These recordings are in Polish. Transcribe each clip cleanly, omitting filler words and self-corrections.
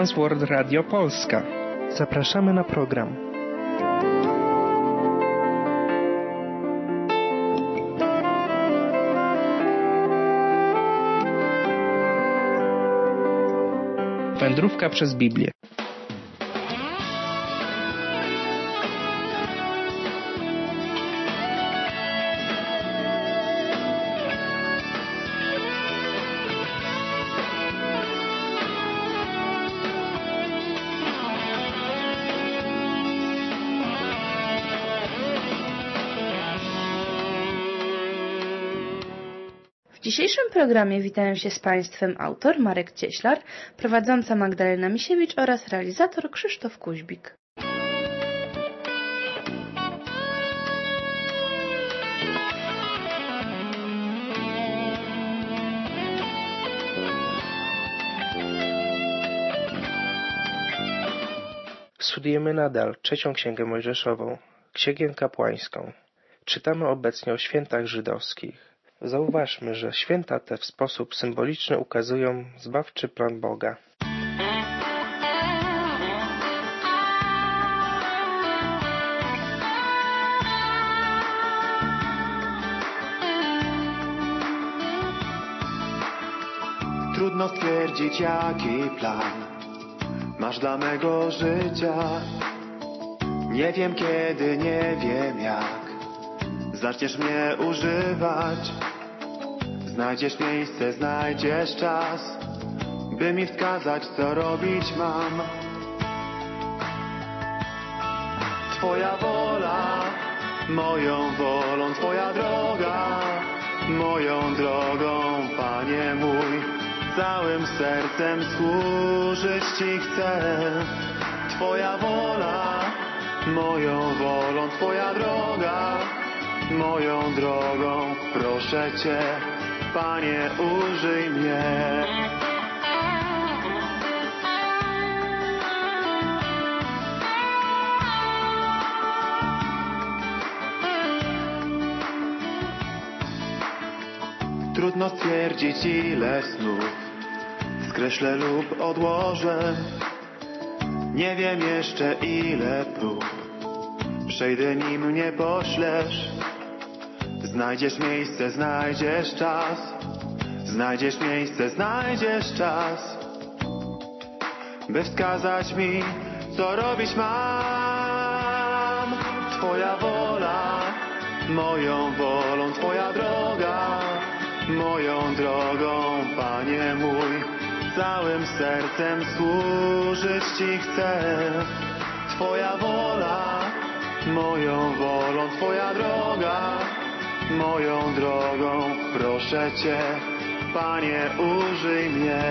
Transworld Radio Polska. Zapraszamy na program. Wędrówka przez Biblię. W dzisiejszym programie witają się z Państwem autor Marek Cieślar, prowadząca Magdalena Misiewicz oraz realizator Krzysztof Kuźbik. Studiujemy nadal trzecią Księgę Mojżeszową, Księgę Kapłańską. Czytamy obecnie o świętach żydowskich. Zauważmy, że święta te w sposób symboliczny ukazują zbawczy plan Boga. Trudno stwierdzić, jaki plan masz dla mego życia. Nie wiem kiedy, nie wiem jak zaczniesz mnie używać. Znajdziesz miejsce, znajdziesz czas, by mi wskazać, co robić mam. Twoja wola, moją wolą, Twoja droga, moją drogą, Panie mój. Całym sercem służyć Ci chcę. Twoja wola, moją wolą, Twoja droga, moją drogą, proszę Cię, Panie, użyj mnie. Trudno stwierdzić, ile snów skreślę lub odłożę. Nie wiem jeszcze, ile prób przejdę, nim mnie poślesz. Znajdziesz miejsce, znajdziesz czas, znajdziesz miejsce, znajdziesz czas, by wskazać mi, co robić mam. Twoja wola, moją wolą, Twoja droga, moją drogą, Panie mój. Całym sercem służyć Ci chcę. Twoja wola, moją wolą, Twoja droga, moją drogą, proszę Cię, Panie, użyj mnie.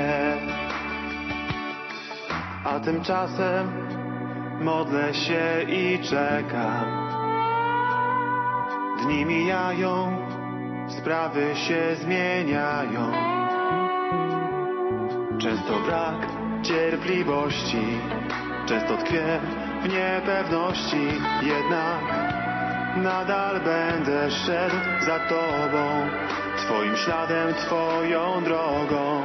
A tymczasem modlę się i czekam. Dni mijają, sprawy się zmieniają. Często brak cierpliwości, często tkwię w niepewności, jednak nadal będę szedł za Tobą, Twoim śladem, Twoją drogą.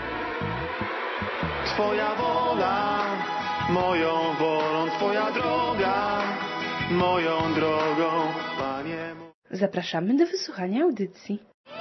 Twoja wola, moją wolą, Twoja droga, moją drogą, Panie. Zapraszamy do wysłuchania audycji.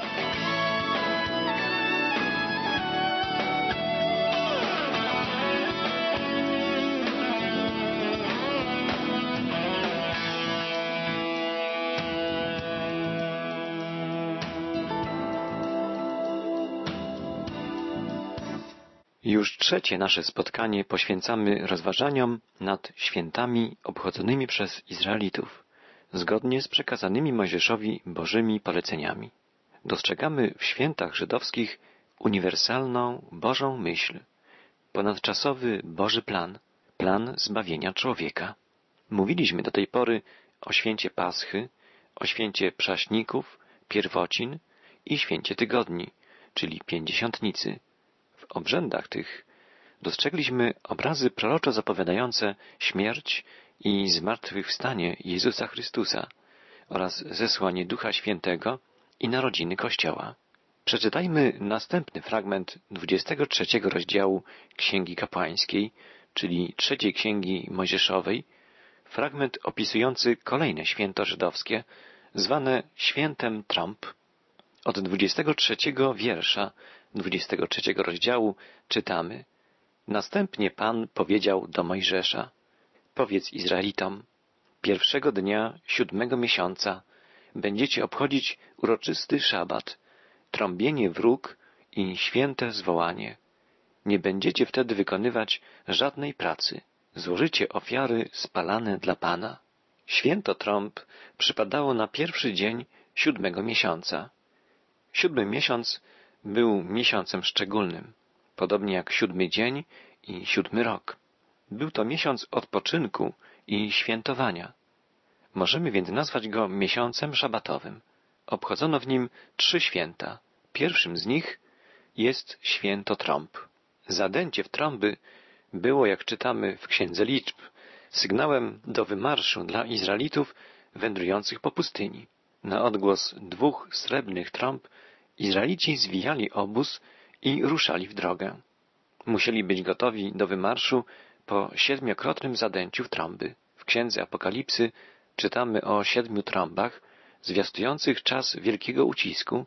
Już trzecie nasze spotkanie poświęcamy rozważaniom nad świętami obchodzonymi przez Izraelitów, zgodnie z przekazanymi Mojżeszowi Bożymi poleceniami. Dostrzegamy w świętach żydowskich uniwersalną Bożą myśl, ponadczasowy Boży plan, plan zbawienia człowieka. Mówiliśmy do tej pory o święcie Paschy, o święcie Przaśników, Pierwocin i święcie Tygodni, czyli Pięćdziesiątnicy. W obrzędach tych dostrzegliśmy obrazy proroczo zapowiadające śmierć i zmartwychwstanie Jezusa Chrystusa oraz zesłanie Ducha Świętego i narodziny Kościoła. Przeczytajmy następny fragment 23 rozdziału Księgi Kapłańskiej, czyli trzeciej Księgi Mojżeszowej, fragment opisujący kolejne święto żydowskie, zwane Świętem Trąb. Od 23 wiersza 23 rozdziału czytamy: Następnie Pan powiedział do Mojżesza: Powiedz Izraelitom, pierwszego dnia 7 miesiąca będziecie obchodzić uroczysty szabat, trąbienie wróg i święte zwołanie. Nie będziecie wtedy wykonywać żadnej pracy. Złożycie ofiary spalane dla Pana. Święto trąb przypadało na pierwszy dzień 7 miesiąca. 7 miesiąc był miesiącem szczególnym, podobnie jak 7 dzień i 7 rok. Był to miesiąc odpoczynku i świętowania. Możemy więc nazwać go miesiącem szabatowym. Obchodzono w nim 3 święta. Pierwszym z nich jest święto trąb. Zadęcie w trąby było, jak czytamy w Księdze Liczb, sygnałem do wymarszu dla Izraelitów wędrujących po pustyni. Na odgłos 2 srebrnych trąb Izraelici zwijali obóz i ruszali w drogę. Musieli być gotowi do wymarszu po 7-krotnym zadęciu w trąby. W Księdze Apokalipsy czytamy o 7 trąbach zwiastujących czas wielkiego ucisku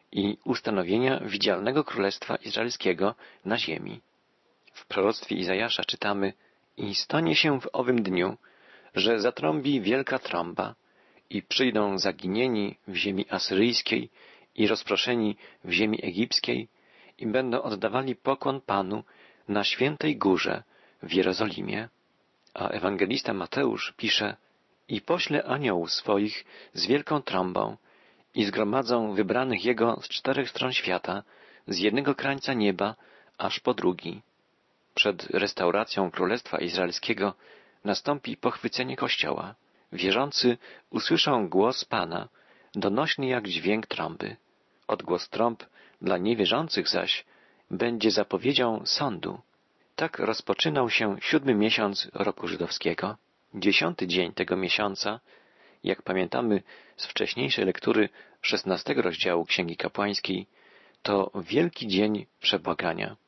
i ustanowienia widzialnego Królestwa Izraelskiego na ziemi. W proroctwie Izajasza czytamy: I stanie się w owym dniu, że zatrąbi wielka trąba i przyjdą zaginieni w ziemi asyryjskiej i rozproszeni w ziemi egipskiej i będą oddawali pokłon Panu na świętej górze w Jerozolimie. A ewangelista Mateusz pisze: I pośle aniołów swoich z wielką trąbą i zgromadzą wybranych Jego z 4 stron świata, z jednego krańca nieba aż po drugi. Przed restauracją Królestwa Izraelskiego nastąpi pochwycenie Kościoła. Wierzący usłyszą głos Pana, donośny jak dźwięk trąby. Odgłos trąb dla niewierzących zaś będzie zapowiedzią sądu. Tak rozpoczynał się 7 miesiąc roku żydowskiego. 10 dzień tego miesiąca, jak pamiętamy z wcześniejszej lektury 16 rozdziału Księgi Kapłańskiej, to wielki dzień przebłagania.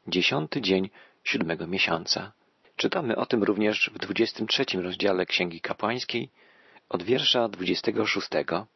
10 dzień 7 miesiąca. Czytamy o tym również w 23 rozdziale Księgi Kapłańskiej od wiersza 26.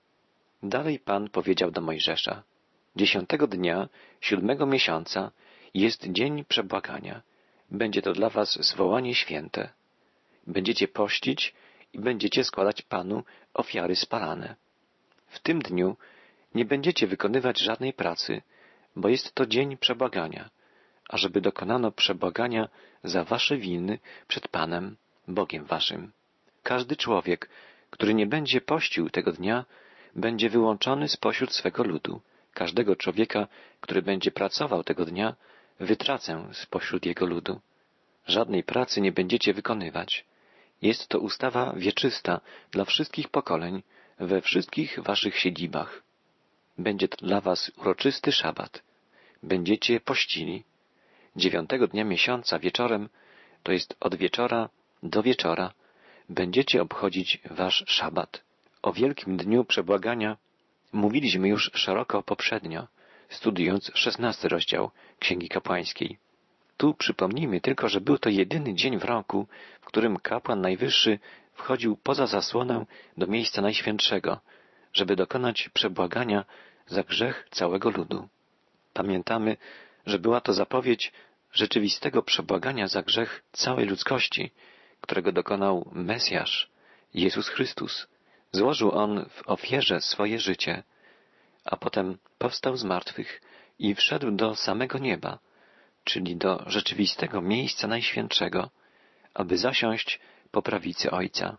Dalej Pan powiedział do Mojżesza: 10 dnia 7 miesiąca jest dzień przebłagania. Będzie to dla was zwołanie święte. Będziecie pościć i będziecie składać Panu ofiary spalane. W tym dniu nie będziecie wykonywać żadnej pracy, bo jest to dzień przebłagania, ażeby dokonano przebłagania za wasze winy przed Panem, Bogiem waszym. Każdy człowiek, który nie będzie pościł tego dnia, będzie wyłączony spośród swego ludu. Każdego człowieka, który będzie pracował tego dnia, wytracę spośród jego ludu. Żadnej pracy nie będziecie wykonywać. Jest to ustawa wieczysta dla wszystkich pokoleń, we wszystkich waszych siedzibach. Będzie to dla was uroczysty szabat. Będziecie pościli. 9 dnia miesiąca wieczorem, to jest od wieczora do wieczora, będziecie obchodzić wasz szabat. O wielkim dniu przebłagania mówiliśmy już szeroko poprzednio, studiując 16 rozdział Księgi Kapłańskiej. Tu przypomnijmy tylko, że był to jedyny dzień w roku, w którym kapłan najwyższy wchodził poza zasłonę do miejsca najświętszego, żeby dokonać przebłagania za grzech całego ludu. Pamiętamy, że była to zapowiedź rzeczywistego przebłagania za grzech całej ludzkości, którego dokonał Mesjasz, Jezus Chrystus. Złożył On w ofierze swoje życie, a potem powstał z martwych i wszedł do samego nieba, czyli do rzeczywistego miejsca najświętszego, aby zasiąść po prawicy Ojca.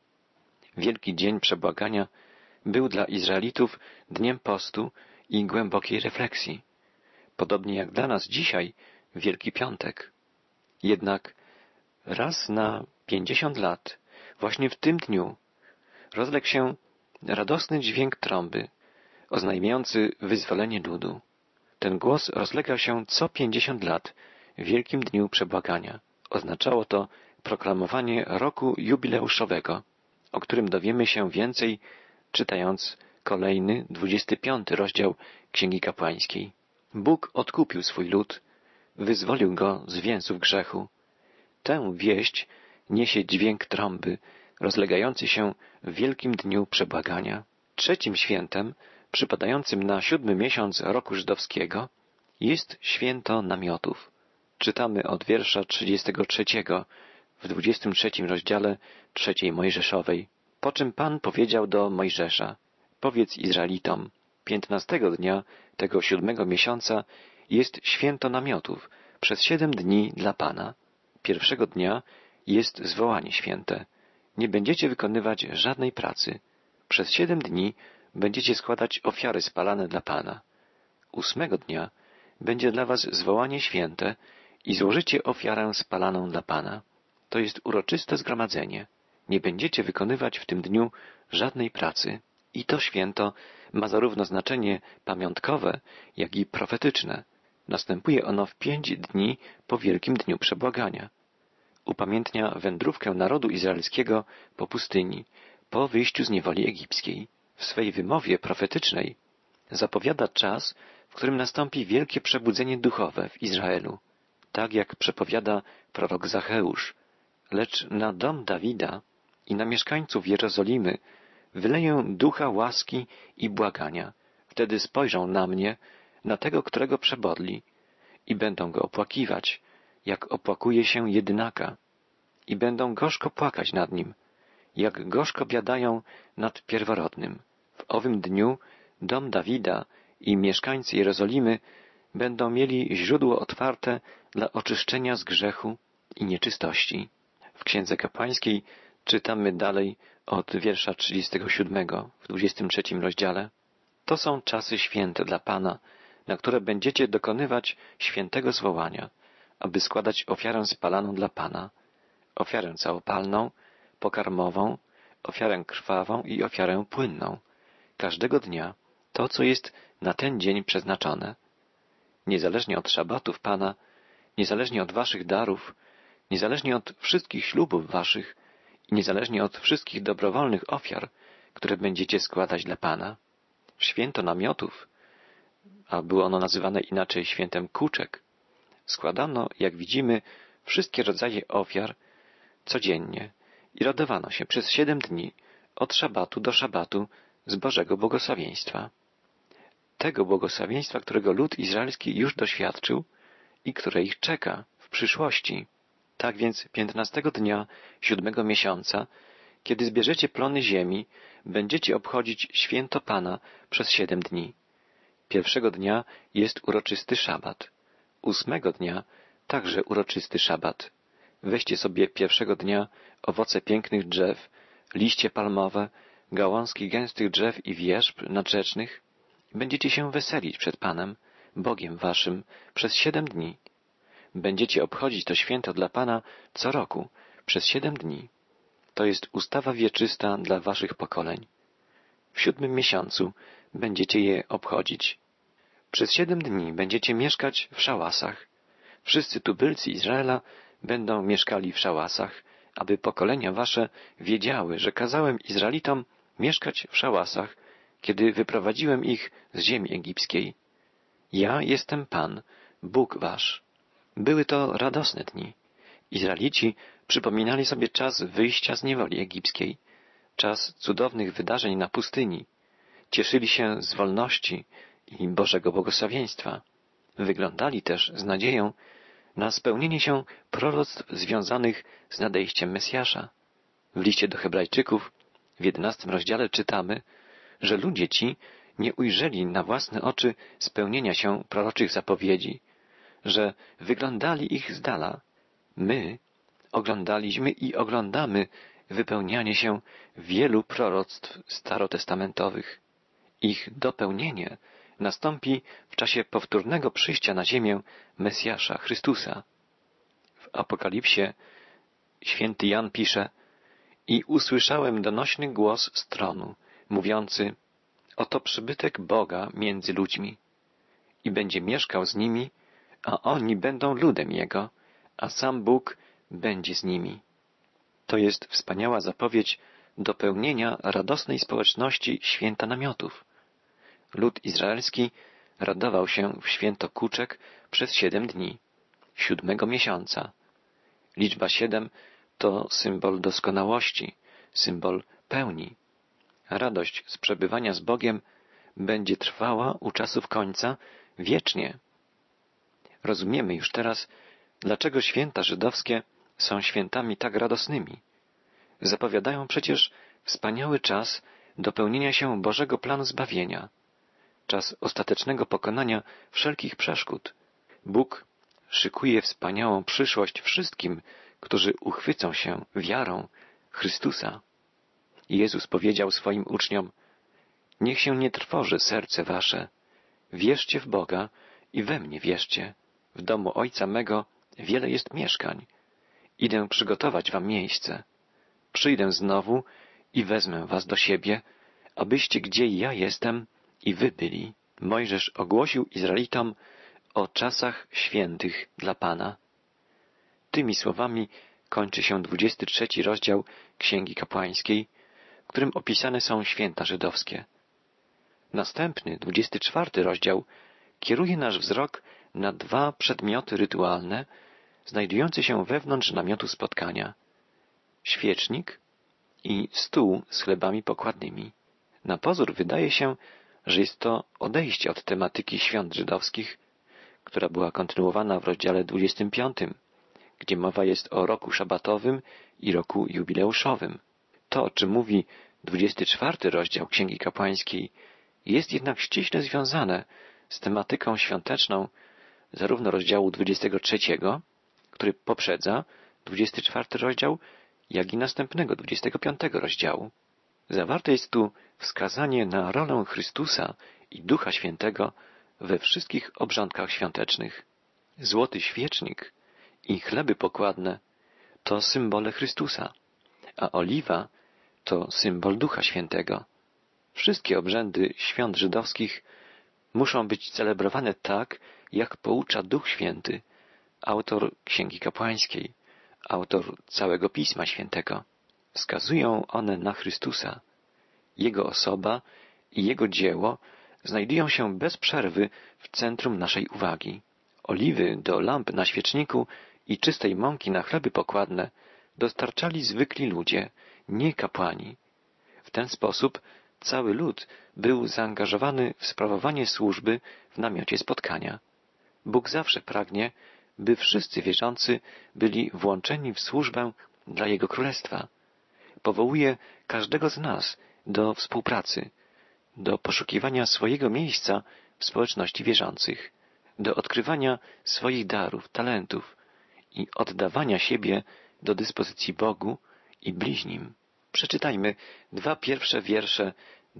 Wielki dzień przebłagania był dla Izraelitów dniem postu i głębokiej refleksji, podobnie jak dla nas dzisiaj Wielki Piątek. Jednak raz na 50 lat, właśnie w tym dniu, rozległ się radosny dźwięk trąby, oznajmiający wyzwolenie ludu. Ten głos rozlegał się co 50 lat w wielkim dniu przebłagania. Oznaczało to proklamowanie roku jubileuszowego, o którym dowiemy się więcej czytając kolejny, 25 rozdział Księgi Kapłańskiej. Bóg odkupił swój lud, wyzwolił go z więzów grzechu. Tę wieść niesie dźwięk trąby, rozlegający się w wielkim dniu przebłagania. Trzecim świętem, przypadającym na 7. miesiąc roku żydowskiego, jest święto namiotów. Czytamy od wiersza 33 w 23 rozdziale 3 Mojżeszowej. Po czym Pan powiedział do Mojżesza: powiedz Izraelitom, 15 dnia tego 7. miesiąca jest święto namiotów przez 7 dni dla Pana. Pierwszego dnia jest zwołanie święte. Nie będziecie wykonywać żadnej pracy. Przez 7 dni będziecie składać ofiary spalane dla Pana. 8 dnia będzie dla was zwołanie święte i złożycie ofiarę spalaną dla Pana. To jest uroczyste zgromadzenie. Nie będziecie wykonywać w tym dniu żadnej pracy. I to święto ma zarówno znaczenie pamiątkowe, jak i profetyczne. Następuje ono w 5 dni po Wielkim Dniu Przebłagania. Upamiętnia wędrówkę narodu izraelskiego po pustyni, po wyjściu z niewoli egipskiej. W swej wymowie profetycznej zapowiada czas, w którym nastąpi wielkie przebudzenie duchowe w Izraelu, tak jak przepowiada prorok Zacheusz. Lecz na dom Dawida i na mieszkańców Jerozolimy wyleję ducha łaski i błagania. Wtedy spojrzą na mnie, na tego, którego przebodli, i będą go opłakiwać, jak opłakuje się jedynaka, i będą gorzko płakać nad nim, jak gorzko biadają nad pierworodnym. W owym dniu dom Dawida i mieszkańcy Jerozolimy będą mieli źródło otwarte dla oczyszczenia z grzechu i nieczystości. W Księdze Kapłańskiej czytamy dalej od wiersza 37 w 23 rozdziale. To są czasy święte dla Pana, na które będziecie dokonywać świętego zwołania, aby składać ofiarę spalaną dla Pana, ofiarę całopalną, pokarmową, ofiarę krwawą i ofiarę płynną. Każdego dnia to, co jest na ten dzień przeznaczone. Niezależnie od szabatów Pana, niezależnie od waszych darów, niezależnie od wszystkich ślubów waszych i niezależnie od wszystkich dobrowolnych ofiar, które będziecie składać dla Pana. Święto namiotów, a było ono nazywane inaczej świętem kuczek, składano, jak widzimy, wszystkie rodzaje ofiar codziennie i radowano się przez 7 dni od szabatu do szabatu z Bożego błogosławieństwa. Tego błogosławieństwa, którego lud izraelski już doświadczył i które ich czeka w przyszłości. Tak więc 15 dnia 7 miesiąca, kiedy zbierzecie plony ziemi, będziecie obchodzić święto Pana przez 7 dni. Pierwszego dnia jest uroczysty szabat. 8 dnia także uroczysty szabat. Weźcie sobie pierwszego dnia owoce pięknych drzew, liście palmowe, gałązki gęstych drzew i wierzb nadrzecznych. Będziecie się weselić przed Panem, Bogiem waszym, przez 7 dni. Będziecie obchodzić to święto dla Pana co roku, przez 7 dni. To jest ustawa wieczysta dla waszych pokoleń. W 7 miesiącu będziecie je obchodzić. Przez 7 dni będziecie mieszkać w szałasach. Wszyscy tubylcy Izraela będą mieszkali w szałasach, aby pokolenia wasze wiedziały, że kazałem Izraelitom mieszkać w szałasach, kiedy wyprowadziłem ich z ziemi egipskiej. Ja jestem Pan, Bóg wasz. Były to radosne dni. Izraelici przypominali sobie czas wyjścia z niewoli egipskiej, czas cudownych wydarzeń na pustyni. Cieszyli się z wolności i Bożego błogosławieństwa. Wyglądali też z nadzieją na spełnienie się proroctw związanych z nadejściem Mesjasza. W liście do Hebrajczyków w 11 rozdziale czytamy, że ludzie ci nie ujrzeli na własne oczy spełnienia się proroczych zapowiedzi, że wyglądali ich z dala. My oglądaliśmy i oglądamy wypełnianie się wielu proroctw starotestamentowych. Ich dopełnienie nastąpi w czasie powtórnego przyjścia na ziemię Mesjasza, Chrystusa. W Apokalipsie święty Jan pisze: i usłyszałem donośny głos z tronu, mówiący: oto przybytek Boga między ludźmi i będzie mieszkał z nimi, a oni będą ludem Jego, a sam Bóg będzie z nimi. To jest wspaniała zapowiedź do pełnienia radosnej społeczności święta namiotów. Lud izraelski radował się w święto Kuczek przez 7 dni, 7 miesiąca. Liczba 7 to symbol doskonałości, symbol pełni. Radość z przebywania z Bogiem będzie trwała u czasów końca wiecznie. Rozumiemy już teraz, dlaczego święta żydowskie są świętami tak radosnymi. Zapowiadają przecież wspaniały czas dopełnienia się Bożego planu zbawienia, czas ostatecznego pokonania wszelkich przeszkód. Bóg szykuje wspaniałą przyszłość wszystkim, którzy uchwycą się wiarą Chrystusa. Jezus powiedział swoim uczniom: niech się nie trwoży serce wasze, wierzcie w Boga i we mnie wierzcie. W domu Ojca mego wiele jest mieszkań. Idę przygotować wam miejsce. Przyjdę znowu i wezmę was do siebie, abyście gdzie ja jestem i wy byli. Mojżesz ogłosił Izraelitom o czasach świętych dla Pana. Tymi słowami kończy się 23 rozdział Księgi Kapłańskiej, w którym opisane są święta żydowskie. Następny, 24 rozdział, kieruje nasz wzrok na 2 przedmioty rytualne znajdujące się wewnątrz namiotu spotkania: świecznik i stół z chlebami pokładnymi. Na pozór wydaje się, że jest to odejście od tematyki świąt żydowskich, która była kontynuowana w rozdziale 25, gdzie mowa jest o roku szabatowym i roku jubileuszowym. To, o czym mówi 24 rozdział Księgi Kapłańskiej, jest jednak ściśle związane z tematyką świąteczną zarówno rozdziału 23, który poprzedza 24 rozdział, jak i następnego 25 rozdziału. Zawarte jest tu wskazanie na rolę Chrystusa i Ducha Świętego we wszystkich obrządkach świątecznych. Złoty świecznik i chleby pokładne to symbole Chrystusa, a oliwa to symbol Ducha Świętego. Wszystkie obrzędy świąt żydowskich muszą być celebrowane tak, jak poucza Duch Święty, autor Księgi Kapłańskiej, autor całego Pisma Świętego. Wskazują one na Chrystusa. Jego osoba i Jego dzieło znajdują się bez przerwy w centrum naszej uwagi. Oliwy do lamp na świeczniku i czystej mąki na chleby pokładne dostarczali zwykli ludzie, nie kapłani. W ten sposób cały lud był zaangażowany w sprawowanie służby w namiocie spotkania. Bóg zawsze pragnie, by wszyscy wierzący byli włączeni w służbę dla Jego Królestwa. Powołuje każdego z nas do współpracy, do poszukiwania swojego miejsca w społeczności wierzących, do odkrywania swoich darów, talentów i oddawania siebie do dyspozycji Bogu i bliźnim. Przeczytajmy 2 pierwsze wiersze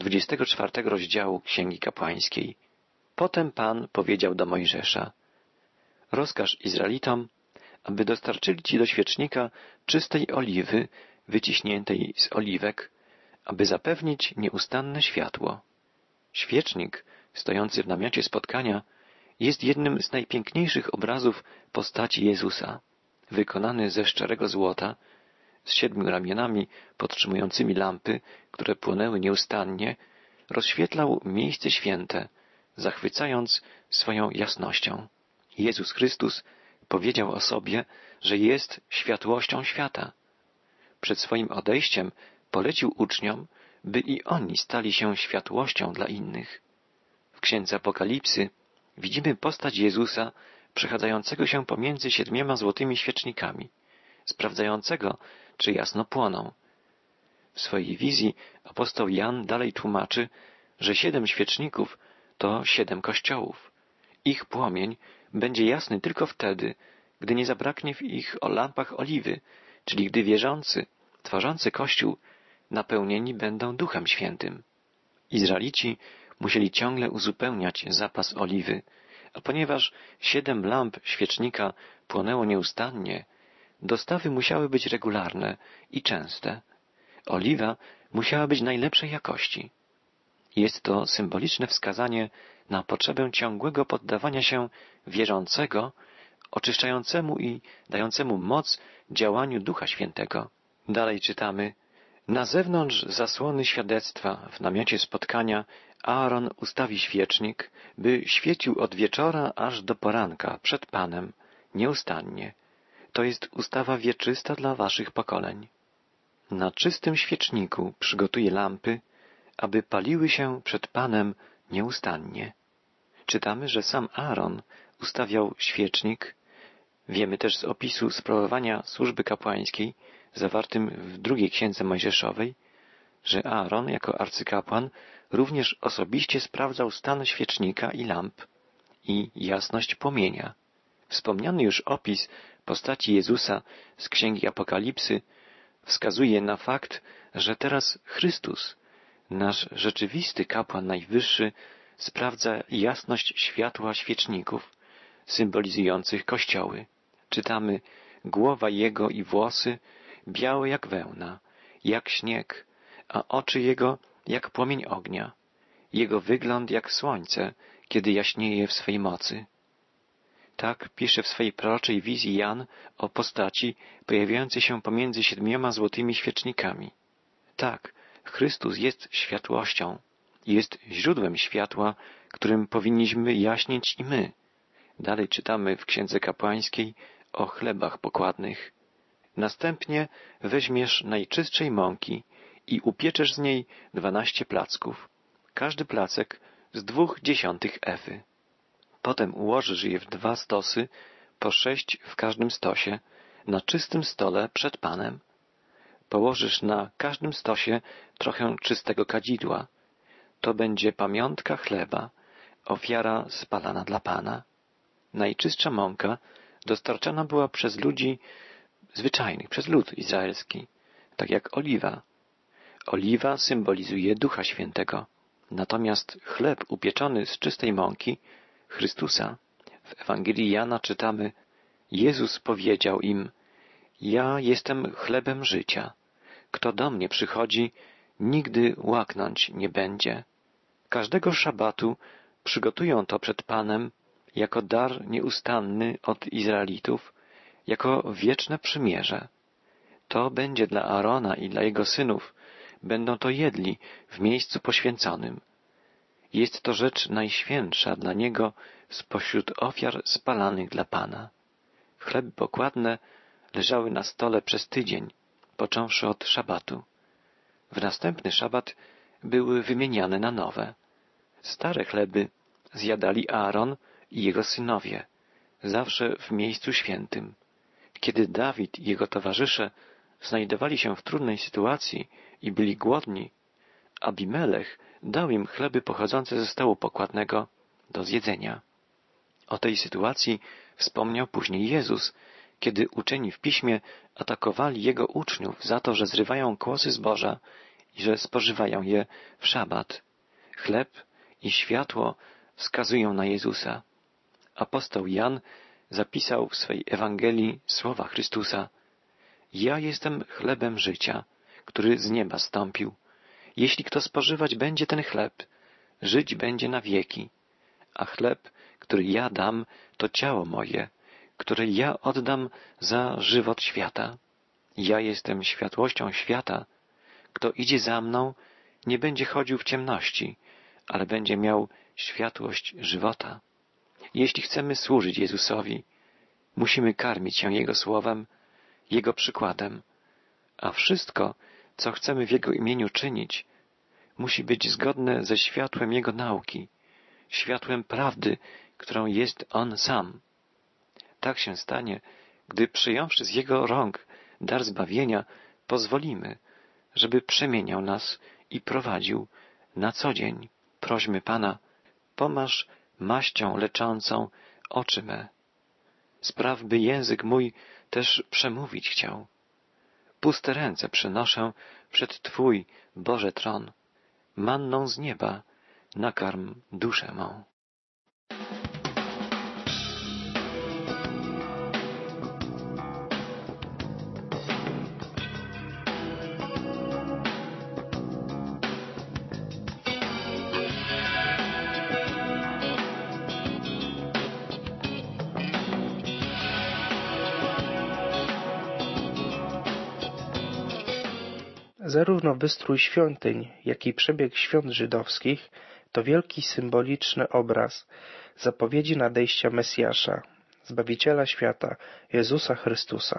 24 rozdziału Księgi Kapłańskiej. Potem Pan powiedział do Mojżesza: rozkaż Izraelitom, aby dostarczyli ci do świecznika czystej oliwy wyciśniętej z oliwek, aby zapewnić nieustanne światło. Świecznik, stojący w namiocie spotkania, jest jednym z najpiękniejszych obrazów postaci Jezusa, wykonany ze szczerego złota, z 7 ramionami podtrzymującymi lampy, które płonęły nieustannie, rozświetlał miejsce święte, zachwycając swoją jasnością. Jezus Chrystus powiedział o sobie, że jest światłością świata. Przed swoim odejściem polecił uczniom, by i oni stali się światłością dla innych. W Księdze Apokalipsy widzimy postać Jezusa przechadzającego się pomiędzy 7 złotymi świecznikami, sprawdzającego, czy jasno płoną. W swojej wizji apostoł Jan dalej tłumaczy, że 7 świeczników to 7 kościołów. Ich płomień będzie jasny tylko wtedy, gdy nie zabraknie w ich lampach oliwy, czyli gdy wierzący, tworzący Kościół, napełnieni będą Duchem Świętym. Izraelici musieli ciągle uzupełniać zapas oliwy, a ponieważ 7 lamp świecznika płonęło nieustannie, dostawy musiały być regularne i częste. Oliwa musiała być najlepszej jakości. Jest to symboliczne wskazanie na potrzebę ciągłego poddawania się wierzącego, oczyszczającemu i dającemu moc działaniu Ducha Świętego. Dalej czytamy: Na zewnątrz zasłony świadectwa w namiocie spotkania Aaron ustawi świecznik, by świecił od wieczora aż do poranka przed Panem, nieustannie. To jest ustawa wieczysta dla waszych pokoleń. Na czystym świeczniku przygotuje lampy, aby paliły się przed Panem nieustannie. Czytamy, że sam Aaron ustawiał świecznik. Wiemy też z opisu sprawowania służby kapłańskiej, zawartym w drugiej księdze Mojżeszowej, że Aaron jako arcykapłan również osobiście sprawdzał stan świecznika i lamp i jasność płomienia. Wspomniany już opis postaci Jezusa z Księgi Apokalipsy wskazuje na fakt, że teraz Chrystus, nasz rzeczywisty kapłan najwyższy, sprawdza jasność światła świeczników, symbolizujących kościoły. Czytamy: głowa jego i włosy białe jak wełna, jak śnieg, a oczy jego jak płomień ognia, jego wygląd jak słońce, kiedy jaśnieje w swej mocy. Tak pisze w swej proroczej wizji Jan o postaci pojawiającej się pomiędzy 7 złotymi świecznikami. Tak, Chrystus jest światłością, jest źródłem światła, którym powinniśmy jaśnieć i my. Dalej czytamy w Księdze Kapłańskiej o chlebach pokładnych. Następnie weźmiesz najczystszej mąki i upieczesz z niej 12 placków, każdy placek z 0,2 efy. Potem ułożysz je w 2 stosy, po 6 w każdym stosie, na czystym stole przed Panem. Położysz na każdym stosie trochę czystego kadzidła. To będzie pamiątka chleba, ofiara spalana dla Pana. Najczystsza mąka dostarczana była przez ludzi zwyczajnych, przez lud izraelski, tak jak oliwa. Oliwa symbolizuje Ducha Świętego. Natomiast chleb upieczony z czystej mąki, Chrystusa, w Ewangelii Jana czytamy: Jezus powiedział im: ja jestem chlebem życia. Kto do mnie przychodzi, nigdy łaknąć nie będzie. Każdego szabatu przygotują to przed Panem jako dar nieustanny od Izraelitów, jako wieczne przymierze. To będzie dla Aarona i dla jego synów, będą to jedli w miejscu poświęconym. Jest to rzecz najświętsza dla niego spośród ofiar spalanych dla Pana. Chleby pokładne leżały na stole przez tydzień, począwszy od szabatu. W następny szabat były wymieniane na nowe. Stare chleby zjadali Aaron i jego synowie, zawsze w miejscu świętym. Kiedy Dawid i jego towarzysze znajdowali się w trudnej sytuacji i byli głodni, Abimelech dał im chleby pochodzące ze stołu pokładnego do zjedzenia. O tej sytuacji wspomniał później Jezus, kiedy uczeni w piśmie atakowali jego uczniów za to, że zrywają kłosy zboża i że spożywają je w szabat. Chleb i światło wskazują na Jezusa. Apostoł Jan zapisał w swej Ewangelii słowa Chrystusa: ja jestem chlebem życia, który z nieba stąpił. Jeśli kto spożywać będzie ten chleb, żyć będzie na wieki. A chleb, który ja dam, to ciało moje, które ja oddam za żywot świata. Ja jestem światłością świata. Kto idzie za mną, nie będzie chodził w ciemności, ale będzie miał światłość żywota. Jeśli chcemy służyć Jezusowi, musimy karmić się Jego słowem, Jego przykładem, a wszystko, co chcemy w Jego imieniu czynić, musi być zgodne ze światłem Jego nauki, światłem prawdy, którą jest On sam. Tak się stanie, gdy przyjąwszy z Jego rąk dar zbawienia, pozwolimy, żeby przemieniał nas i prowadził na co dzień. Prośmy Pana: pomaż maścią leczącą oczy me. Spraw, by język mój też przemówić chciał. Puste ręce przynoszę przed Twój, Boże, tron. Manną z nieba nakarm duszę mą. Zarówno wystrój świątyń, jak i przebieg świąt żydowskich to wielki symboliczny obraz zapowiedzi nadejścia Mesjasza, Zbawiciela świata, Jezusa Chrystusa.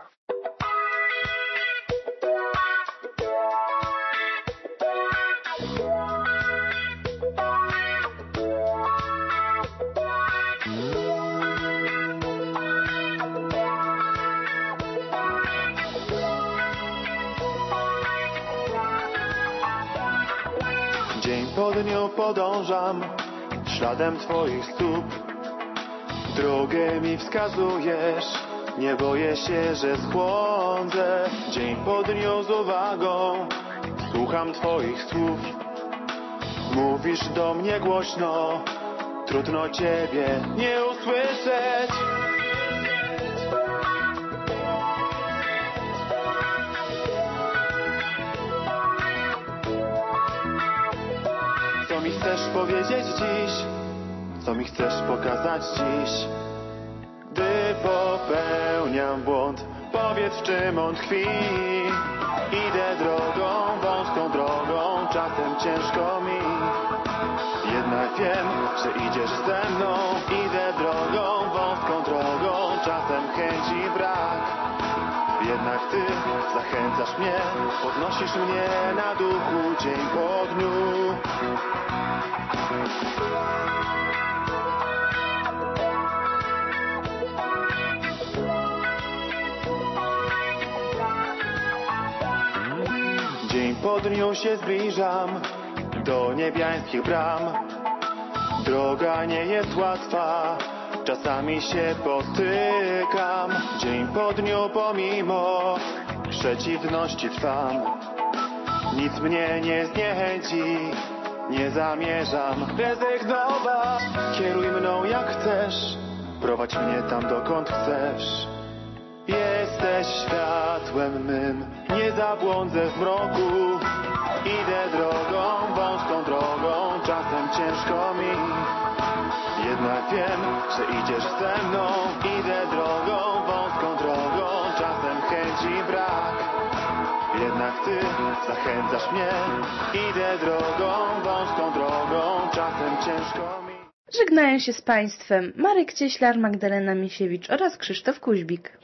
Dzień po dniu podążam śladem Twoich stóp. Drogę mi wskazujesz, nie boję się, że schłądzę. Dzień po dniu z uwagą słucham Twoich słów. Mówisz do mnie głośno, trudno Ciebie nie usłyszeć. Co mi chcesz powiedzieć dziś? Co mi chcesz pokazać dziś? Gdy popełniam błąd, powiedz, w czym on tkwi. Idę drogą, wąską drogą, czasem ciężko mi. Jednak wiem, że idziesz ze mną. Idę drogą, wąską drogą, czasem chęci brak. Jednak Ty zachęcasz mnie, podnosisz mnie na duchu dzień po dniu. Dzień po dniu się zbliżam do niebiańskich bram. Droga nie jest łatwa, czasami się potykam. Dzień po dniu pomimo przeciwności trwam. Nic mnie nie zniechęci, nie zamierzam rezygnować. Kieruj mną jak chcesz, prowadź mnie tam dokąd chcesz. Jesteś światłem mym, nie zabłądzę w mroku. Idę drogą, wąską drogą, czasem ciężko mi. Jednak wiem, że idziesz ze mną. Idę drogą, wąską drogą, czasem chęci brak. Jednak Ty zachęcasz mnie. Idę drogą, wąską drogą, czasem ciężko mi. Żegnają się z Państwem Marek Cieślar, Magdalena Misiewicz oraz Krzysztof Kuźbik.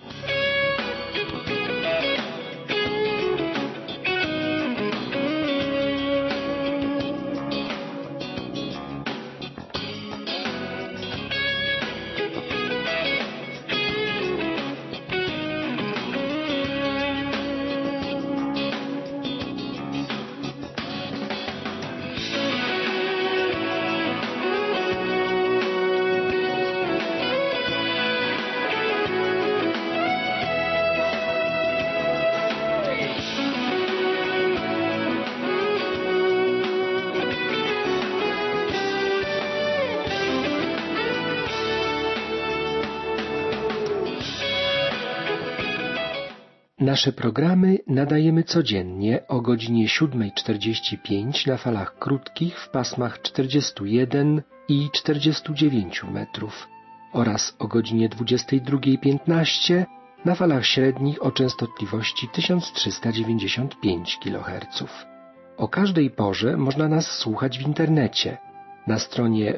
Nasze programy nadajemy codziennie o godzinie 7:45 na falach krótkich w pasmach 41 i 49 metrów oraz o godzinie 22:15 na falach średnich o częstotliwości 1395 kHz. O każdej porze można nas słuchać w internecie na stronie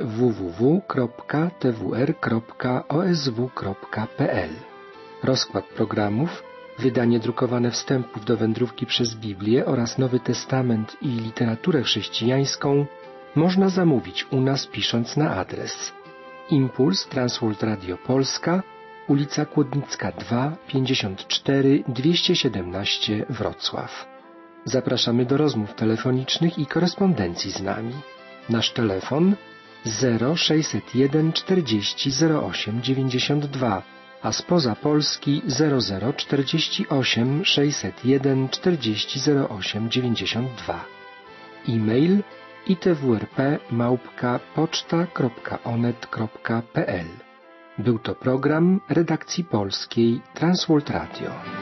www.twr.osw.pl. Rozkład programów, wydanie drukowane wstępów do wędrówki przez Biblię oraz Nowy Testament i literaturę chrześcijańską można zamówić u nas pisząc na adres Impuls Transworld Radio Polska, ulica Kłodnicka 2, 54 217 Wrocław. Zapraszamy do rozmów telefonicznych i korespondencji z nami. Nasz telefon 0601 40 08 92, a spoza Polski 0048 601 40 08 92. E-mail itwrp@poczta.onet.pl. Był to program redakcji polskiej Transworld Radio.